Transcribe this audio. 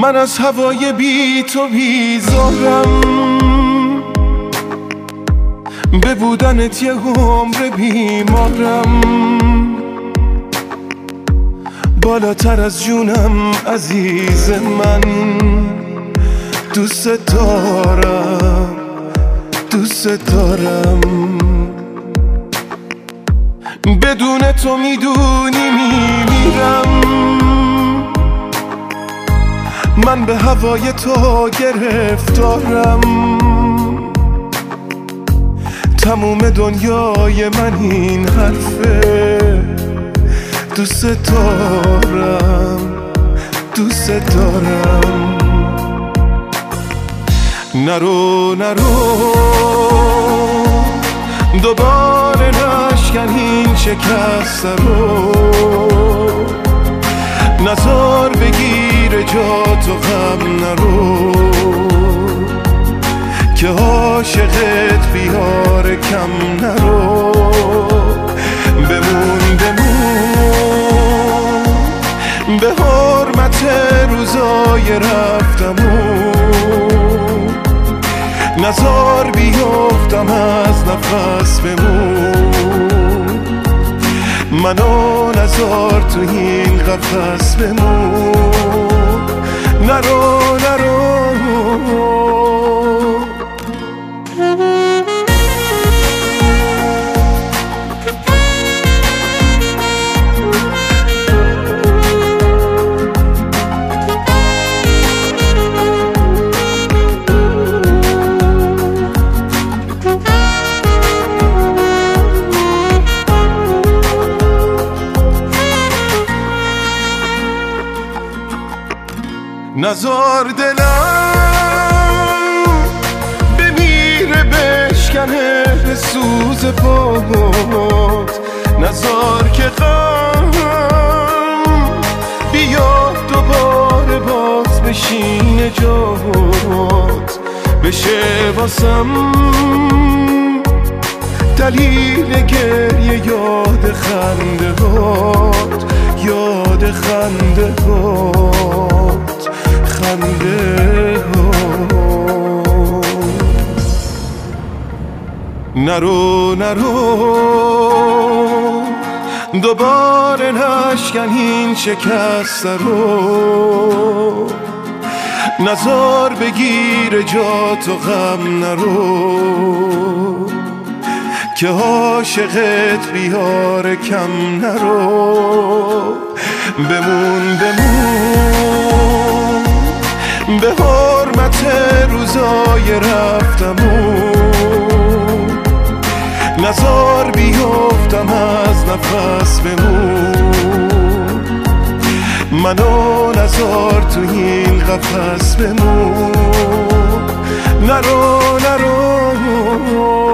من از هوای بی تو بیزارم، به بودنت یه عمر بیمارم، بالاتر از جونم عزیز من، دوست دارم دوست دارم. بدون تو میدونی میمیرم، من به هوای تو گرفتارم، تموم دنیای من این حرفه، دوست دارم دوست دارم. نرو نرو دوباره نشکن این شکست رو، نزار بگیر جا تو غم نرو، که عاشقت بیار کم نرو. بمون بمون به حرمت روزای رفتمون، نزار بیفتم از نفس بمون، منو نزار تو این قفس بمون. نرو نرو نزار دلم بمیره بشکنه به سوز پات، نزار که غم بیاد دوباره باز بشینه جات، بشه واسم دلیل گریه یاد خنده هات، یاد خنده هات خنده هات. نرو نرو دوباره نشکن این شکست رو، نزار بگیر جا تو غم نرو، که عاشقت بیار کم نرو. بمون بمون به حرمت روزای رفتمون، نزار بیفتم از نفس بمون، منو نزار تو این قفس بمون. نرو نرو